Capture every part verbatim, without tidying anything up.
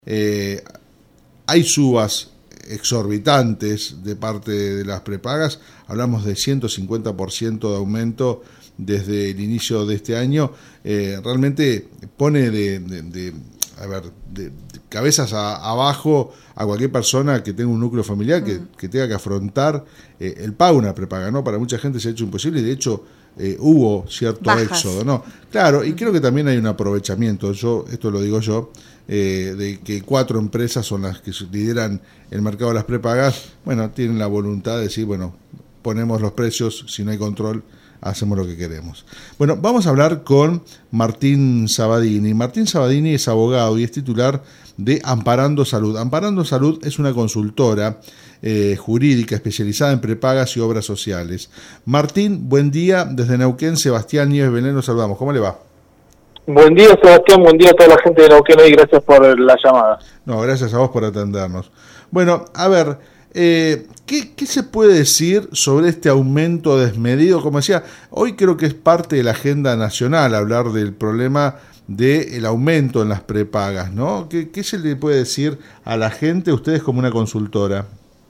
Eh, hay subas exorbitantes de parte de las prepagas, hablamos de ciento cincuenta por ciento de aumento desde el inicio de este año. Eh, realmente pone de, de, de, a ver, de, de cabezas a, abajo a cualquier persona que tenga un núcleo familiar, que, que tenga que afrontar eh, el pago de una prepaga, ¿no? Para mucha gente se ha hecho imposible y de hecho eh, hubo cierto Bajas. éxodo, ¿no? Claro, y creo que también hay un aprovechamiento, yo esto lo digo yo, eh, de que cuatro empresas son las que lideran el mercado de las prepagas. Bueno, tienen la voluntad de decir, bueno, ponemos los precios, si no hay control, hacemos lo que queremos. Bueno, vamos a hablar con Martín Sabadini. Martín Sabadini es abogado y es titular de Amparando Salud. Amparando Salud es una consultora eh, jurídica especializada en prepagas y obras sociales. Martín, buen día. Desde Neuquén, Sebastián Nieves Belén, nos saludamos. ¿Cómo le va? Buen día, Sebastián. Buen día a toda la gente de Neuquén y gracias por la llamada. No, gracias a vos por atendernos. Bueno, a ver, Eh, ¿qué, ¿qué se puede decir sobre este aumento desmedido? Como decía, hoy creo que es parte de la agenda nacional hablar del problema del aumento en las prepagas, ¿no? ¿Qué, ¿Qué se le puede decir a la gente, ustedes como una consultora?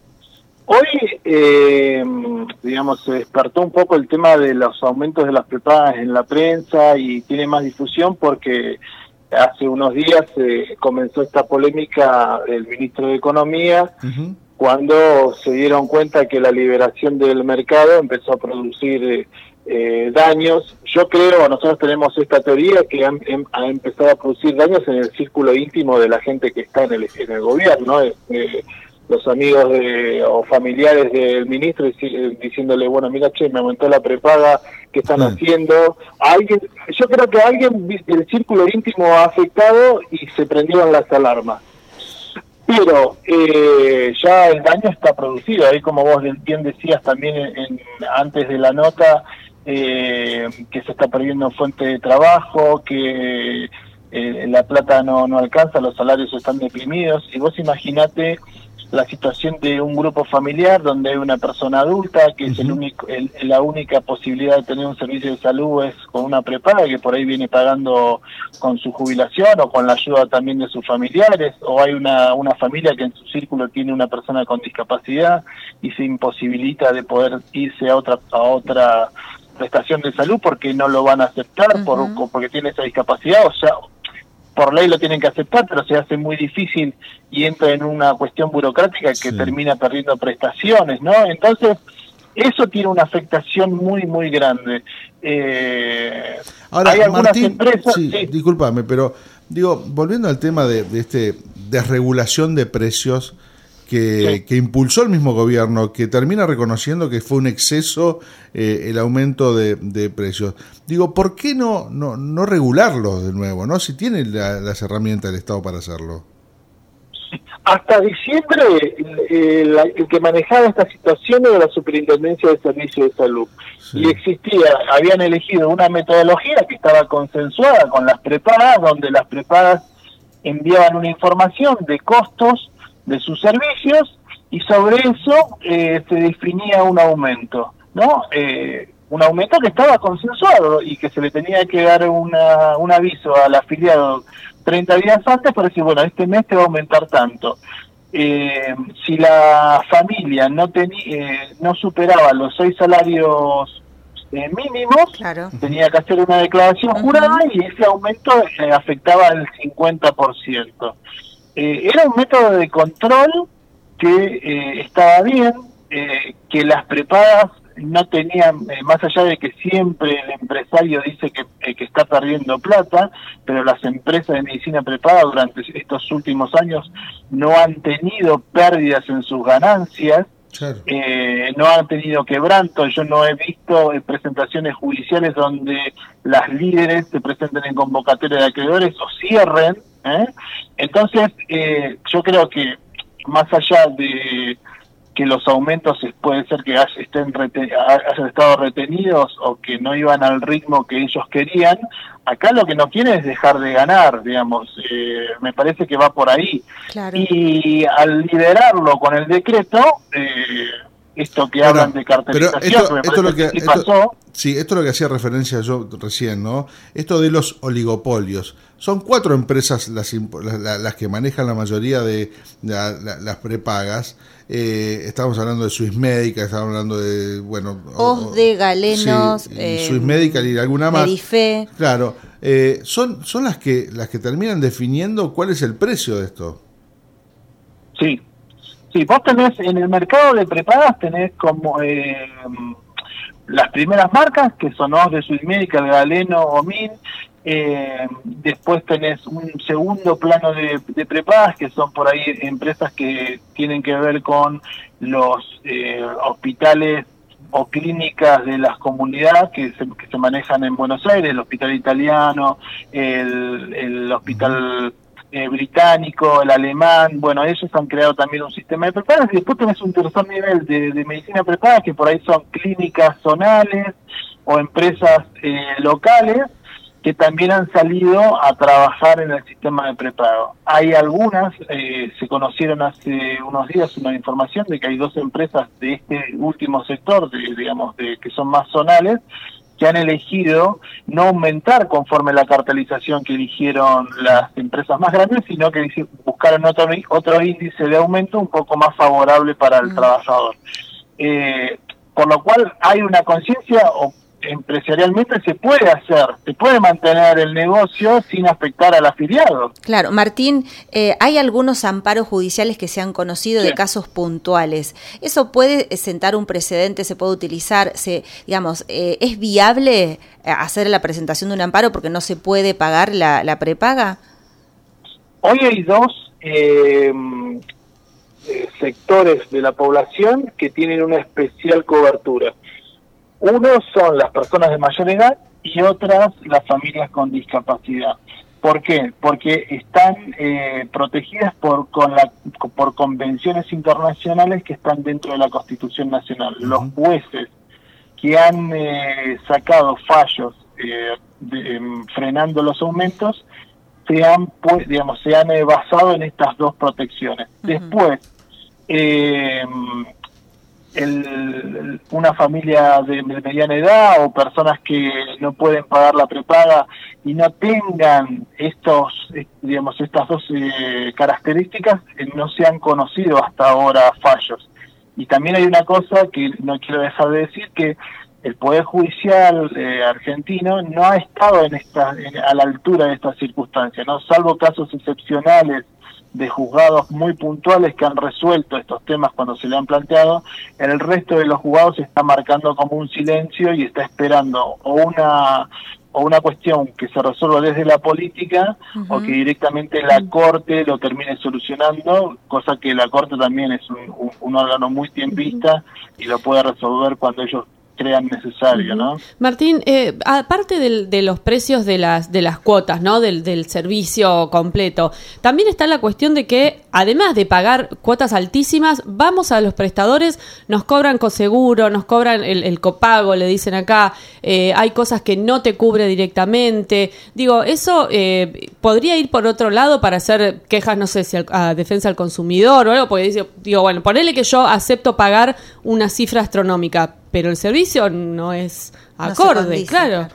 Hoy, eh, digamos, se despertó un poco el tema de los aumentos de las prepagas en la prensa y tiene más difusión porque hace unos días eh, comenzó esta polémica del ministro de Economía, uh-huh. cuando se dieron cuenta que la liberación del mercado empezó a producir eh, daños. Yo creo, nosotros tenemos esta teoría que han, han, ha empezado a producir daños en el círculo íntimo de la gente que está en el, en el gobierno, eh, eh, los amigos de, o familiares del ministro diciéndole, bueno, mira, che, me aumentó la prepaga, ¿qué están sí. haciendo? Alguien, yo creo que alguien del círculo íntimo ha afectado y se prendieron las alarmas. Pero eh, ya el daño está producido, ahí como vos bien decías también en, en, antes de la nota, eh, que se está perdiendo fuente de trabajo, que eh, la plata no, no alcanza, los salarios están deprimidos, y vos imaginate la situación de un grupo familiar donde hay una persona adulta que uh-huh. es el único, el, la única posibilidad de tener un servicio de salud es con una prepaga que por ahí viene pagando con su jubilación o con la ayuda también de sus familiares, o hay una, una familia que en su círculo tiene una persona con discapacidad y se imposibilita de poder irse a otra a otra prestación de salud porque no lo van a aceptar uh-huh. por, porque tiene esa discapacidad, o sea, por ley lo tienen que aceptar, pero se hace muy difícil y entra en una cuestión burocrática que sí. termina perdiendo prestaciones, ¿no? Entonces, eso tiene una afectación muy, muy grande. Eh, Ahora, hay algunas Martín, empresas... Sí, sí. discúlpame, pero digo, volviendo al tema de, de este desregulación de precios que, sí. que impulsó el mismo gobierno, que termina reconociendo que fue un exceso eh, el aumento de, de precios. Digo, ¿por qué no no, no regularlo de nuevo, no? Si tiene la, las herramientas del Estado para hacerlo. Hasta diciembre, el, el, el que manejaba esta situación era la Superintendencia de Servicios de Salud. Sí. Y existía, habían elegido una metodología que estaba consensuada con las prepagas, donde las prepagas enviaban una información de costos de sus servicios y sobre eso eh, se definía un aumento, ¿no? Eh, un aumento que estaba consensuado y que se le tenía que dar una, un aviso al afiliado treinta días antes para decir, bueno, este mes te va a aumentar tanto. Eh, si la familia no tenía eh, no superaba los seis salarios eh, mínimos, claro. tenía que hacer una declaración uh-huh. jurada y ese aumento eh, afectaba al cincuenta por ciento. Eh, era un método de control que eh, estaba bien, eh, que las prepagas no tenían, eh, más allá de que siempre el empresario dice que, eh, que está perdiendo plata, pero las empresas de medicina prepaga durante estos últimos años no han tenido pérdidas en sus ganancias, claro. eh, no han tenido quebrantos. Yo no he visto eh, presentaciones judiciales donde las líderes se presenten en convocatoria de acreedores o cierren, ¿eh? Entonces, eh, yo creo que más allá de que los aumentos puede ser que estén reten- hayan estado retenidos o que no iban al ritmo que ellos querían, acá lo que no quieren es dejar de ganar, digamos, eh, me parece que va por ahí. Claro. Y al liberarlo con el decreto, eh, esto que bueno, hablan de cartelización, esto, que me esto parece lo que, que sí esto, pasó. Sí, esto es lo que hacía referencia yo recién, ¿no? Esto de los oligopolios. Son cuatro empresas las, las, las que manejan la mayoría de la, la, las prepagas. Eh, estamos hablando de Swiss Medical, estamos hablando de, bueno... O de Galenos, sí, eh, Swiss Medical y alguna más. Medife. Claro, eh, son, son las que las que terminan definiendo cuál es el precio de esto. Sí, sí, vos tenés en el mercado de prepagas, tenés como... Eh, las primeras marcas, que son O de Swiss Medical, Galeno, Omin, eh, después tenés un segundo plano de, de prepagas, que son por ahí empresas que tienen que ver con los eh, hospitales o clínicas de las comunidades que se, que se manejan en Buenos Aires, el hospital italiano, el, el hospital... Eh, británico, el alemán, bueno, ellos han creado también un sistema de prepagas, y después tenés un tercer nivel de, de medicina preparada, que por ahí son clínicas zonales o empresas eh, locales que también han salido a trabajar en el sistema de prepago. Hay algunas, eh, se conocieron hace unos días una información de que hay dos empresas de este último sector, de, digamos, de que son más zonales, que han elegido no aumentar conforme la cartelización que eligieron las empresas más grandes, sino que buscaron otro, otro índice de aumento un poco más favorable para el mm. trabajador. Eh, por lo cual hay una conciencia, o empresarialmente se puede hacer, se puede mantener el negocio sin afectar al afiliado. Claro, Martín, eh, hay algunos amparos judiciales que se han conocido sí. de casos puntuales. ¿Eso puede sentar un precedente, se puede utilizar? Se, digamos, eh, ¿es viable hacer la presentación de un amparo porque no se puede pagar la, la prepaga? Hoy hay dos eh, eh, sectores de la población que tienen una especial cobertura. Uno son las personas de mayor edad y otras las familias con discapacidad. ¿Por qué? Porque están eh, protegidas por con la por convenciones internacionales que están dentro de la Constitución Nacional. Uh-huh. Los jueces que han eh, sacado fallos eh, de, eh, frenando los aumentos se han pues, digamos se han eh, basado en estas dos protecciones. Uh-huh. Después eh, El, una familia de mediana edad o personas que no pueden pagar la prepaga y no tengan estos, digamos, estas dos eh, características, eh, no se han conocido hasta ahora fallos. Y también hay una cosa que no quiero dejar de decir, que el Poder Judicial eh, argentino no ha estado en esta, en, a la altura de estas circunstancias, ¿no? Salvo casos excepcionales de juzgados muy puntuales que han resuelto estos temas cuando se le han planteado, en el resto de los juzgados se está marcando como un silencio y está esperando o una o una cuestión que se resuelva desde la política uh-huh. o que directamente la Corte lo termine solucionando, cosa que la Corte también es un, un, un órgano muy tiempista y lo puede resolver cuando ellos crean necesario, ¿no? Martín, eh, aparte del, de los precios de las de las cuotas, ¿no? Del, del servicio completo, también está la cuestión de que, además de pagar cuotas altísimas, vamos a los prestadores, nos cobran coseguro, nos cobran el, el copago, le dicen acá, eh, hay cosas que no te cubre directamente. Digo, eso eh, podría ir por otro lado para hacer quejas, no sé, si al, a defensa del consumidor o algo, porque dice, digo, bueno, ponele que yo acepto pagar una cifra astronómica, pero el servicio no es acorde, no condice, claro.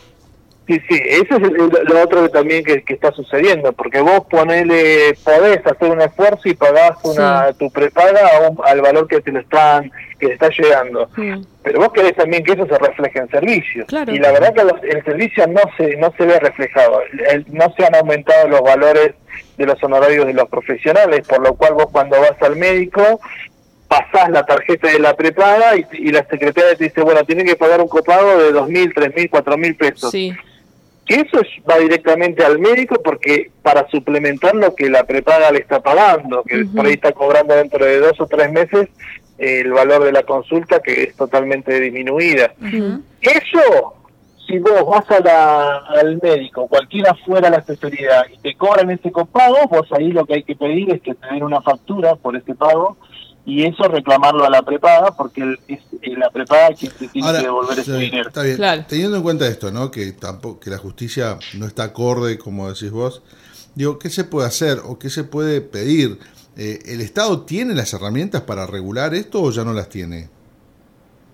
Sí, sí, eso es lo otro que también que, que está sucediendo, porque vos ponele, podés hacer un esfuerzo y pagás una sí. tu prepaga a un, al valor que te lo están, que te está llegando. Sí. Pero vos querés también que eso se refleje en servicios. Claro. Y la verdad que los, el servicio no se no se ve reflejado. El, no se han aumentado los valores de los honorarios de los profesionales, por lo cual vos cuando vas al médico pasás la tarjeta de la prepaga y, y la secretaria te dice, bueno, tiene que pagar un copago de dos mil, tres mil, cuatro mil pesos. Sí. Que eso es, va directamente al médico porque para suplementar lo que la prepaga le está pagando, que uh-huh. por ahí está cobrando dentro de dos o tres meses eh, el valor de la consulta, que es totalmente disminuida. Uh-huh. Eso, si vos vas a la, al médico, cualquiera fuera la especialidad, y te cobran ese copago, vos ahí lo que hay que pedir es que te den una factura por ese pago, y eso reclamarlo a la prepaga, porque el, es la prepaga quien te tiene Ahora, que devolver ese sí, dinero. Está bien. Claro. Teniendo en cuenta esto, ¿no? Que tampoco que la justicia no está acorde, como decís vos, digo, ¿qué se puede hacer o qué se puede pedir? Eh, ¿El Estado tiene las herramientas para regular esto o ya no las tiene?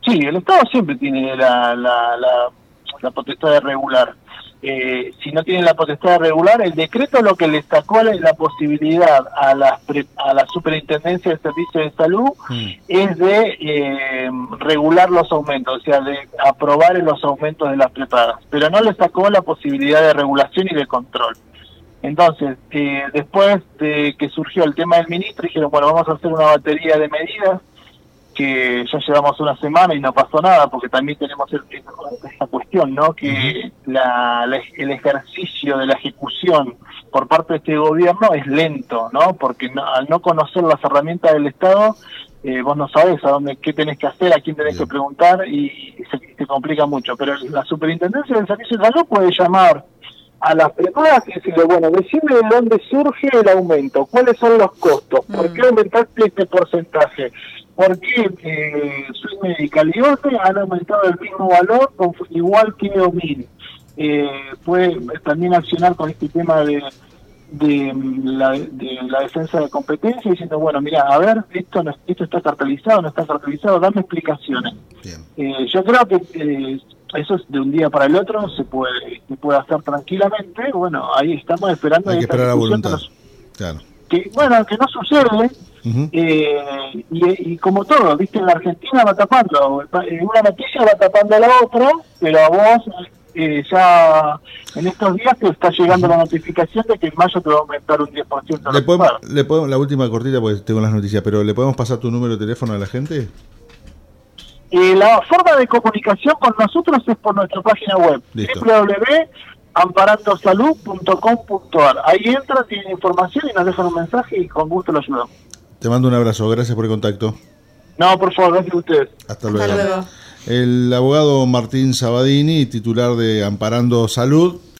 Sí, el Estado siempre tiene la, la, la, la potestad de regular. Eh, si no tiene la potestad de regular, el decreto lo que le sacó la, la posibilidad a la, a la Superintendencia de Servicios de Salud mm. es de eh, regular los aumentos, o sea, de aprobar los aumentos de las prepagas, pero no le sacó la posibilidad de regulación y de control. Entonces, eh, después de que surgió el tema del ministro, dijeron, bueno, vamos a hacer una batería de medidas, que ya llevamos una semana y no pasó nada, porque también tenemos el, esta cuestión, ¿no? Que la, la, el ejercicio de la ejecución por parte de este gobierno es lento, ¿no? Porque no, al no conocer las herramientas del Estado, eh, vos no sabés a dónde, qué tenés que hacer, a quién tenés que preguntar, y, y se, se complica mucho. Pero la Superintendencia del Servicio de Salud puede llamar a las prepagas y decirle, bueno, decime de dónde surge el aumento, cuáles son los costos, por qué aumentaste este porcentaje, por qué eh, Swiss Medical y otros han aumentado el mismo valor, con, igual que Omil. Eh, puede también accionar con este tema de, de, la, de la defensa de competencia, diciendo, bueno, mira, a ver, esto no, esto está cartelizado, no está cartelizado, dame explicaciones. Eh, yo creo que eh, eso es de un día para el otro, se puede se puede hacer tranquilamente. Bueno, ahí estamos esperando. Hay que esperar la voluntad. Que no, claro. Que, bueno, que no sucede. Uh-huh. eh, y, y como todo, viste, en la Argentina va tapando. Una noticia va tapando a la otra, pero a vos eh, ya en estos días te está llegando la notificación de que en mayo te va a aumentar un diez por ciento. ¿Le podemos, le podemos, la última cortita, porque tengo las noticias, pero ¿le podemos pasar tu número de teléfono a la gente? Eh, la forma de comunicación con nosotros es por nuestra página web, doble u doble u doble u punto amparando salud punto com punto a r. Ahí entran, tienen información y nos dejan un mensaje y con gusto lo ayudamos. Te mando un abrazo, gracias por el contacto. No, por favor, gracias a ustedes. Hasta luego. Hasta luego. El abogado Martín Sabadini, titular de Amparando Salud.